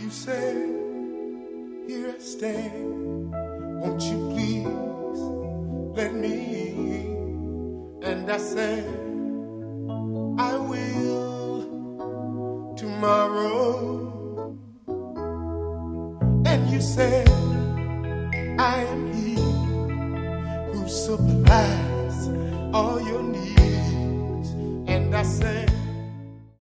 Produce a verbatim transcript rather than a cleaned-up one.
You said, here I stand, won't you please let me in? And I said, I will tomorrow. And you said, I am he who supplies all your needs. And I said,